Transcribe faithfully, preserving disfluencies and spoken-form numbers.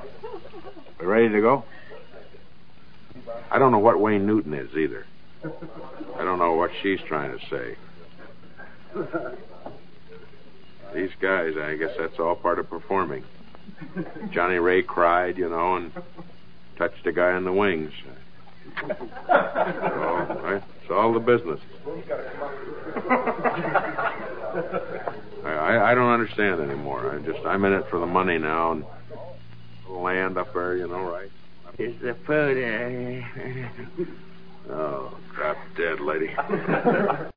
We ready to go? I don't know what Wayne Newton is either. I don't know what she's trying to say. These guys, I guess that's all part of performing. Johnny Ray cried, you know, and touched a guy on the wings. So, it's all the business. I, I, I don't understand anymore. I just, I'm in it for the money now, and the land up there, you know, right? Is the food, uh... Oh, drop dead, lady.